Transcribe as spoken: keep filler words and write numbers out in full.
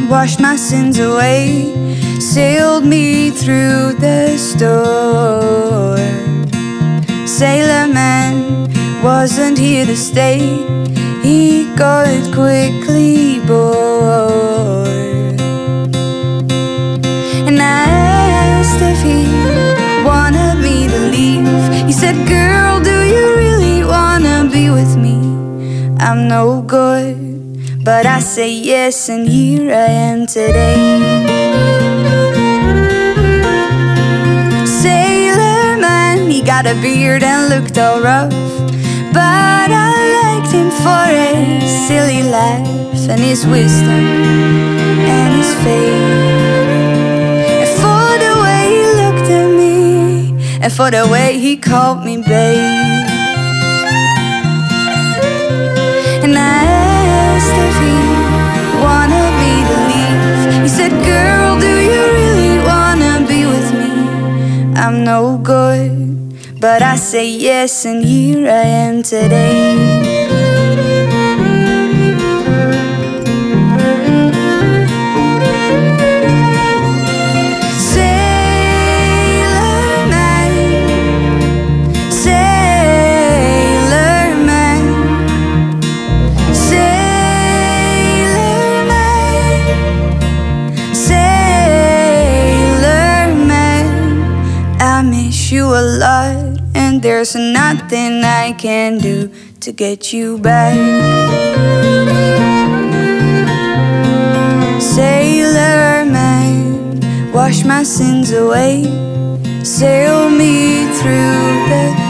washed my sins away, sailed me through the storm. Sailor man wasn't here to stay, he got quickly bored. And I asked if he wanted me to leave. He said, girl, do you really wanna be with me? I'm no good, but I say yes, and here I am today. Sailor man, he got a beard and looked all rough, but I liked him for his silly laugh and his wisdom and his faith, and for the way he looked at me, and for the way he called me babe. And I asked if he wanted me to leave. He said, girl, do you really wanna be with me? I'm no good, but I say yes, and here I am today. You a lot, and there's nothing I can do to get you back. Sailor man, wash my sins away, sail me through the